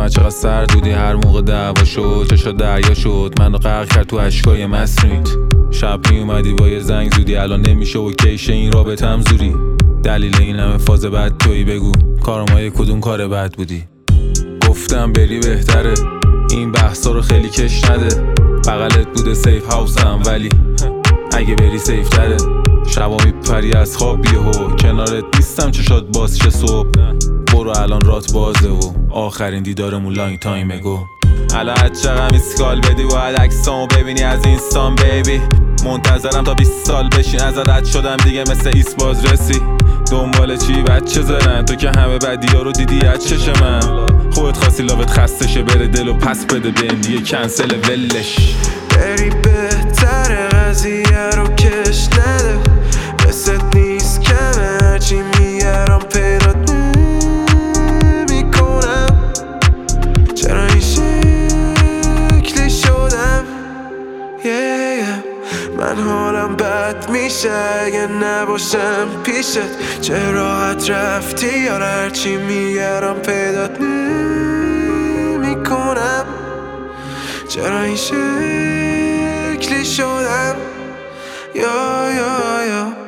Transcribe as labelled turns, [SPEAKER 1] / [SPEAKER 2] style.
[SPEAKER 1] چقدر سرد بودی هر موقع دعوا شد، چشا دریا شد منو غرق کرد تو اشکای مصنوعیت. شب می اومدی با یه زنگ زودی، الان نمیشه اوکیشه این رابطم زوری. دلیل این همه فاز بد تویی، بگو کارمای کدوم کار بد بودی؟ گفتم بری بهتره، این بحثا رو خیلی کش نده. بغلت بوده سیف هاوسم ولی اگه بری سیف تره. شبا میپری از خواب بیهو، کنارت نیستم چشات باز شه صبح. برو الان رات بازه و آخرین دیدارمون لانگ تایم اگو. الان چقدر میسکال بدی باید عکسامو ببینی از اینستان بیبی. منتظرم تا 20 سال بشین از رد شدم دیگه مثل ایست بازرسی. دنبال چی بچه زرن تو که همه بدیا رو دیدی از چش من. خودت خواستی لاوت خستشه بره دل و پس بده به دیگه کنسل ولش.
[SPEAKER 2] بری بهتره قضیه رو کش نده، مثلت نیست کمه هرچی میگرم پیدات نمیکنم. چرا این شکلی شدم من حالم بد میشه اگه نباشم پیشت. چه راحت رفتی یار هرچی میگرم پیدات نمیکنم. چرا این شکلی شدم یا